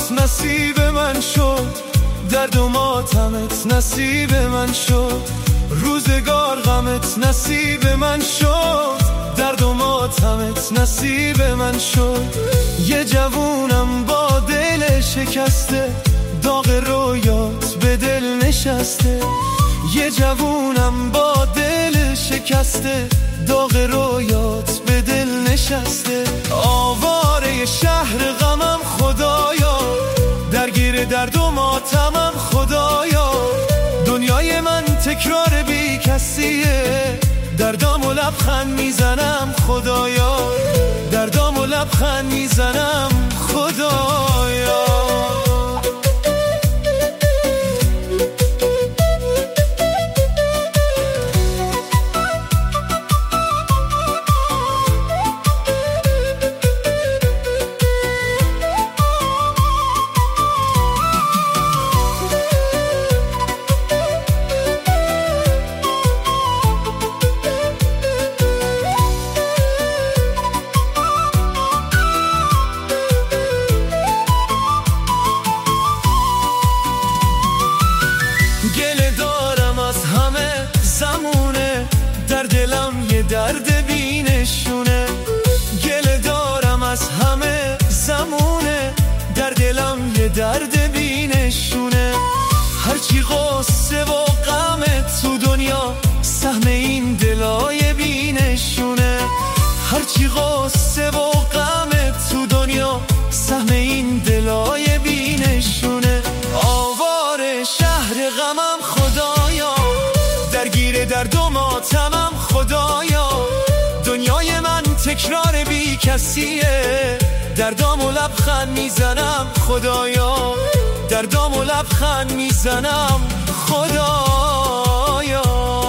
غمت نصیب من شد، درد و ماتمت نصیب من شد. روزگار غمت نصیب من شد، درد و ماتمت نصیب من شد. یه جوونم با دل شکسته، داغ رویات به دل نشسته. یه جوونم با دل شکسته، داغ رویات به دل نشسته. آواره شهر غمم خدایا، درگیر درد و ماتمم خدایا. دنیای من تکرار بی کسیه، دردام و لبخند میزنم خدایا، دردام و لبخند میزنم خدایا. گله دارم از همه زمونه، در دلم یه درد بینشونه. گله دارم از همه زمونه، در دلم یه درد بینشونه. هرچی غصه و غم تو دنیا، سهم این دلای بینشونه. هرچی غصه و غم تو دنیا، سهم این دلای بینشونه. آواره شهر غمم خدایا، درگیر درد و ماتمم خدایا. دنیای من تکرار بی کسیه، دردام و لبخند میزنم خدایا، دردام و لبخند میزنم خدایا.